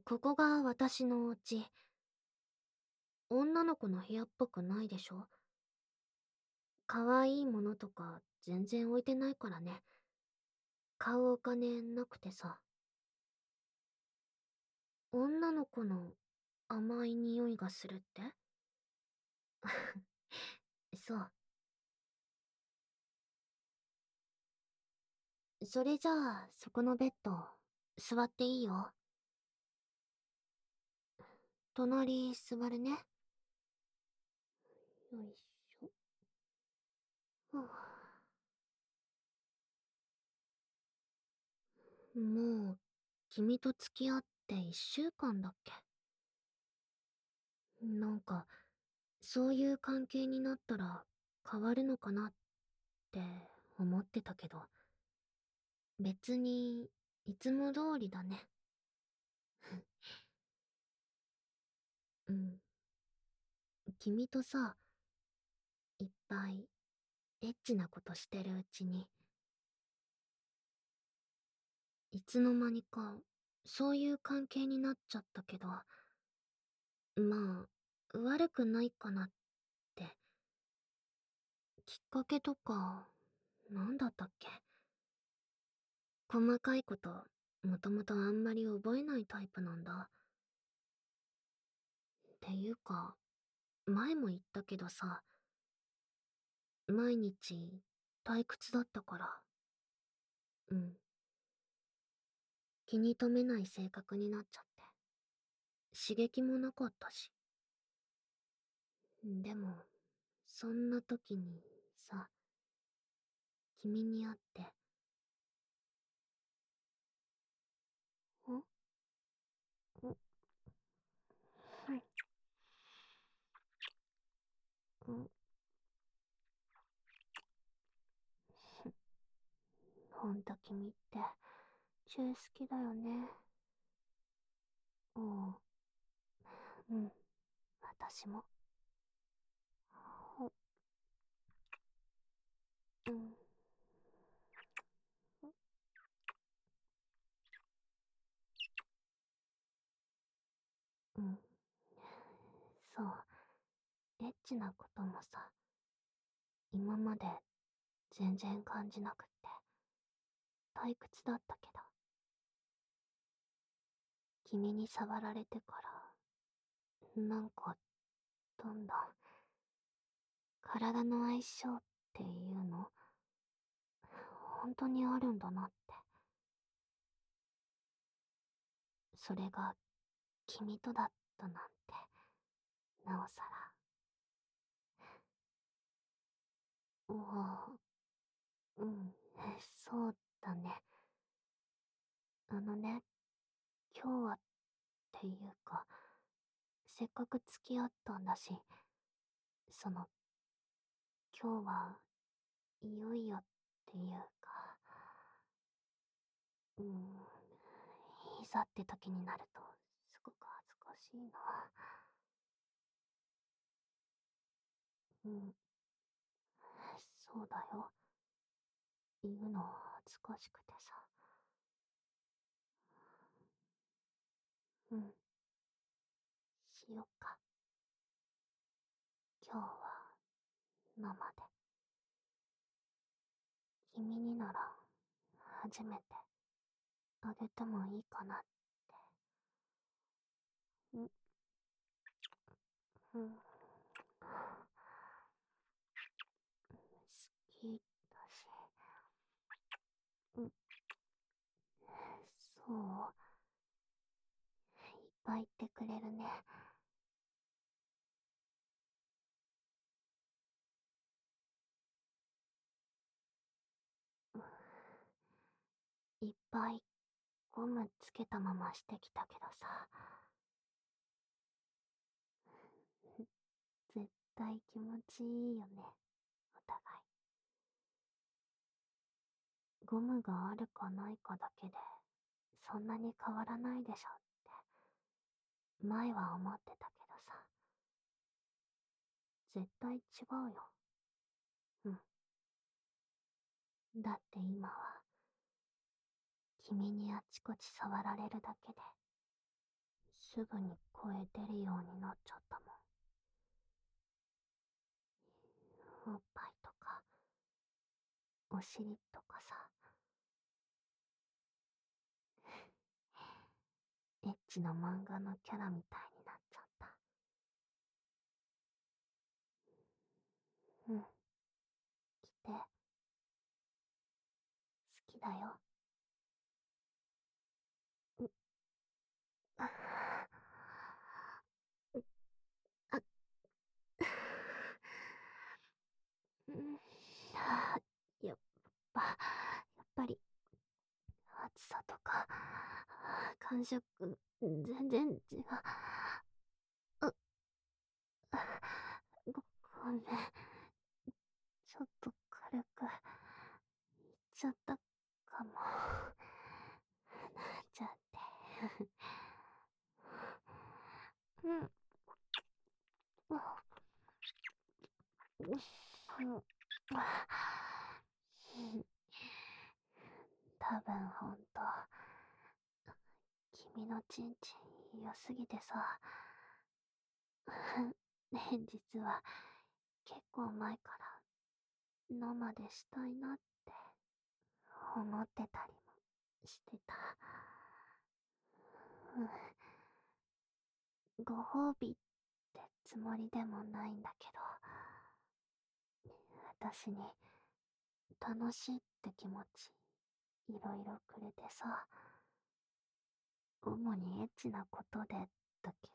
ここが私のお家。女の子の部屋っぽくないでしょ？可愛いものとか全然置いてないからね。買うお金なくてさ。女の子の甘い匂いがするって？そう。それじゃあ、そこのベッド、座っていいよ。隣座るね。よいしょ。ふぅもう、君と付き合って1週間だっけ？なんか、そういう関係になったら変わるのかなって思ってたけど、別にいつも通りだね。うん。君とさ、いっぱいエッチなことしてるうちに、いつの間にかそういう関係になっちゃったけど、まあ、悪くないかなって。きっかけとか、なんだったっけ？細かいこと、もともとあんまり覚えないタイプなんだ。っていうか、前も言ったけどさ、毎日退屈だったから、うん、気に留めない性格になっちゃって、刺激もなかったし。でも、そんな時にさ、君に会って、んんんほんと君って、チュー好きだよね。おう、うん、私も。うん、うん、そう、エッチなこともさ、今まで全然感じなくって、退屈だったけど、君に触られてから、なんか、どんどん、体の相性っていうの、本当にあるんだなって。それが、君とだったなんて、なおさら。おお、うん、そうだね。あのね、今日はっていうか、せっかく付き合ったんだし、その、今日はいよいよっていうか、うん、いざって時になると、すごく恥ずかしいな。うん、そうだよ。言うの恥ずかしくてさ。うん、しよっか。今日は、生で。君になら、初めて、あげてもいいかなって。うん、うん、好きだし。うん、そう。いっぱい言ってくれるね。いっぱいゴムつけたまましてきたけどさ。絶対気持ちいいよね。お互い。ゴムがあるかないかだけで、そんなに変わらないでしょって、前は思ってたけどさ。絶対違うよ。うん。だって今は、君にあちこち触られるだけで、 すぐに声出るようになっちゃったもん。おっぱいとか、お尻とかさ、エッチな漫画のキャラみたいになっちゃった。うん、来て、好きだよ。うああうん、やっやっぱり、暑さとか、感触、全然違う。うごめん。ちょっと軽く、言っちゃったかも。なっちゃって。うん。多分ほんと、君のチンチン良すぎてさ、ね、実は結構前から生でしたいなって思ってたりもしてた。ご褒美ってつもりでもないんだけど、私に楽しいって気持ちいろいろくれてさ、主にエッチなことでだけ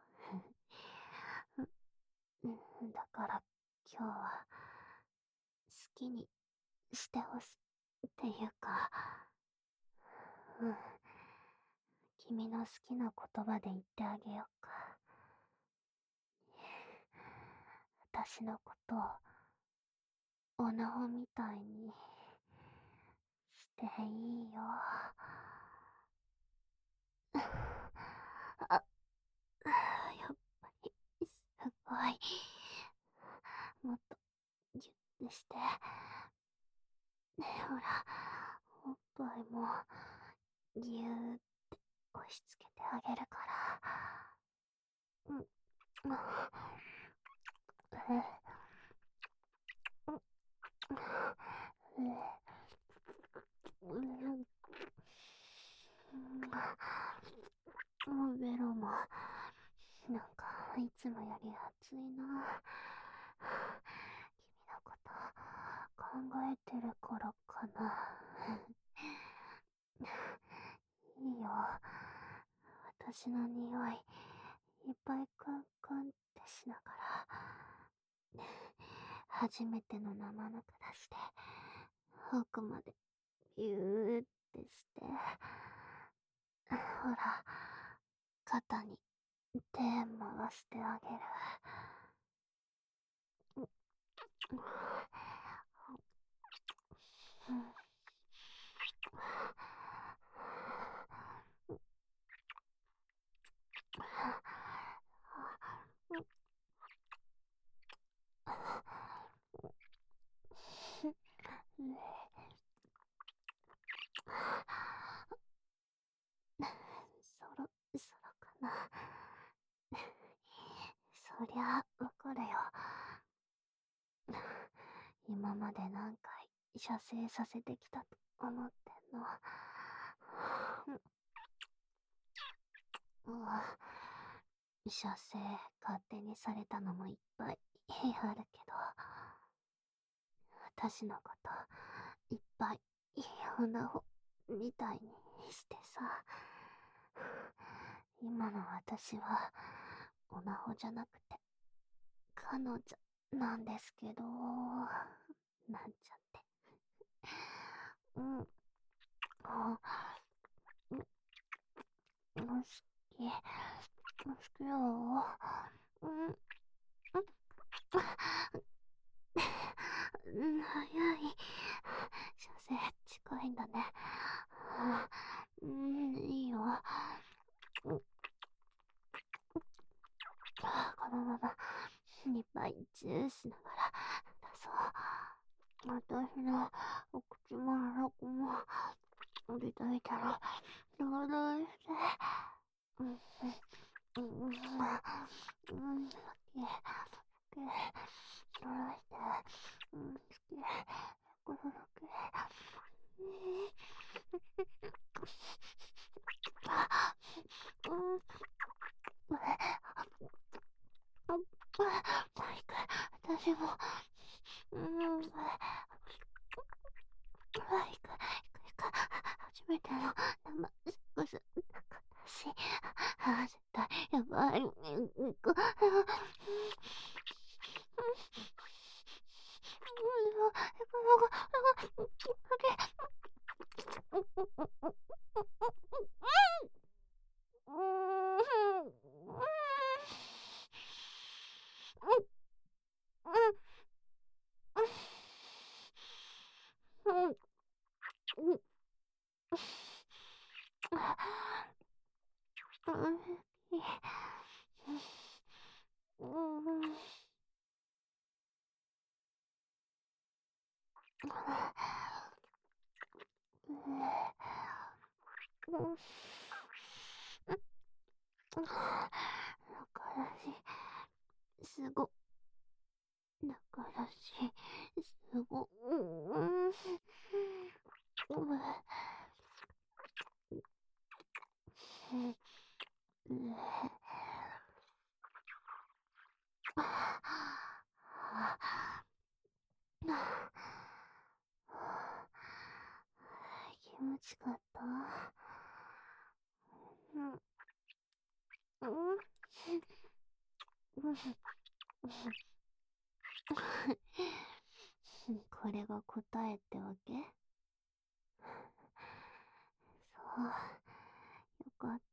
ど、だから今日は好きにしてほしいっていうか、うん、君の好きな言葉で言ってあげようか。私のことをおなほみたいにしていいよ。あ、やっぱり、すごい。もっと、ギュッてして。ねえ、ほら、おっぱいも、ぎゅーって押し付けてあげるから。うん、もうベロも、なんか、いつもより熱いな。君のこと考えてるからかな。いいよ。私の匂い、いっぱいクンクンってしながら、初めての生ぬか出して、奥までビューってして、ほら、肩に手回してあげる。そろかな。そりゃ、わかるよ。今まで何回射精させてきたと思ってんの。射精勝手にされたのもいっぱいあるけど、私のこといっぱいオナホみたいにしてさ、今の私はオナホじゃなくて彼女なんですけど、なんちゃって。うん。あ、好き。好きよ。うん。早い。射精近いんだね。うん、いいよ。このままいっぱいチューしながら出そう。私のお口も腹も降りたいから、どうして。うん、 うん、うん、好き。好き。下ろして。うん、好き。これ好き。うん、マイク、私も、うん、マイク、初めての生セックスだからし、絶対やばい。すご、だからし、すご、気持ちかった。これが答えってわけ？そう、よかった。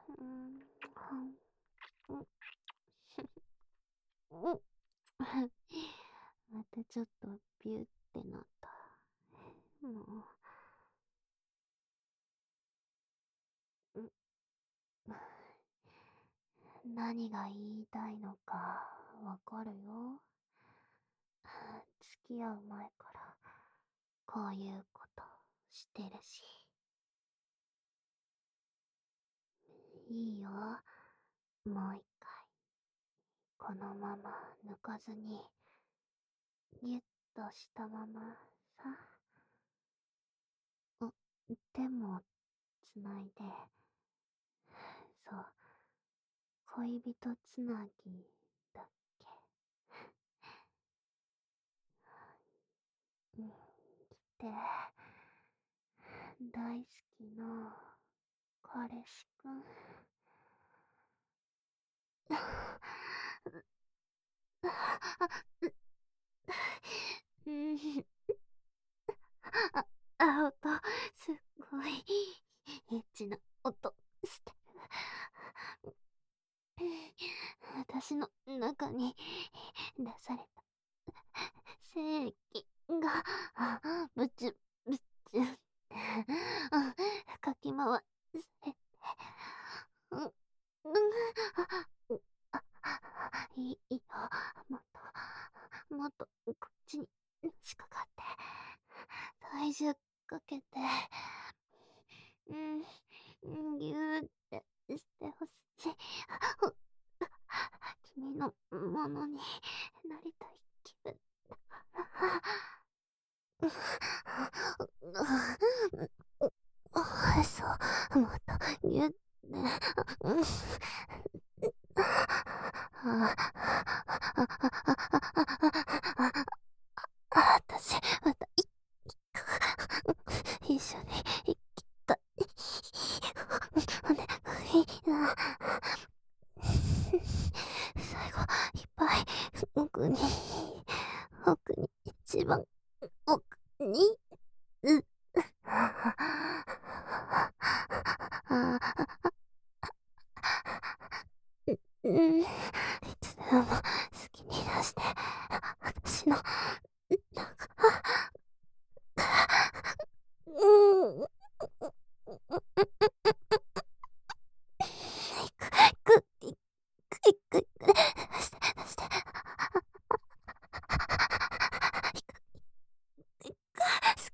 またちょっとビューってなった。もう、何が言いたいのかわかるよ。付き合う前からこういうことしてるし。いいよ。もう一回。このまま抜かずに、ギュッとしたままさ。手もつないで。そう。恋人つなぎだっけ。うん。で、大好きな彼氏くん。うん。音、すっごい、エッチな音してる。私の中に出された精液が、ブチュ、ブチュって、かき回されて、うん、うん、いいよ、もっと、もっと、こっちに、しかかって、体重かけて、うん、ぎゅーってしてほしい。君のものになりたい気分だから。そう、もっとぎゅって、うん、私、また、一緒に行きたい。お願いな。最後、いっぱい、奥に、奥に、一番、奥に、う、うん、いつでも好きに出して、私の、なんか、うん、く、く、く、く、出して、出して、好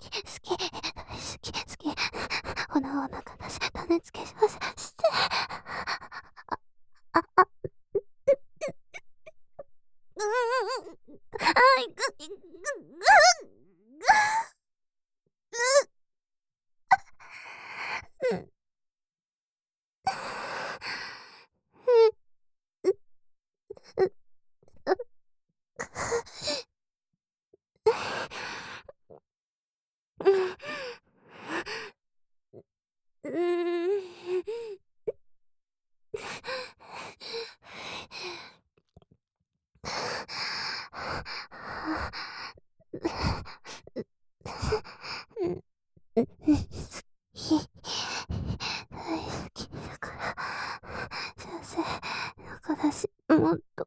好きだから、先生、だからもっと、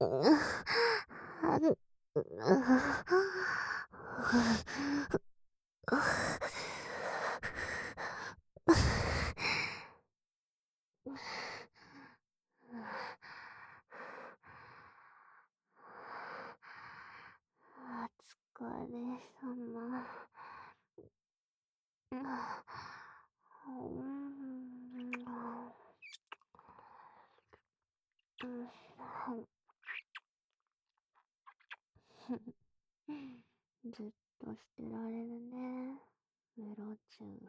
あお疲れ様。ずっとしてられるね、メロチュン。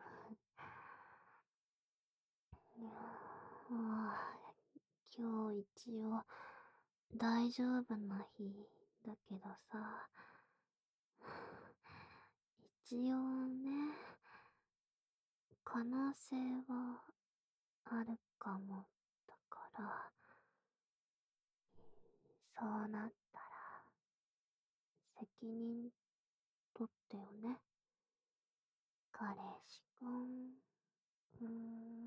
今日一応大丈夫な日だけどさ、一応ね、可能性はあるかも。だから、そうなったら、責任取ってよね。彼氏くん。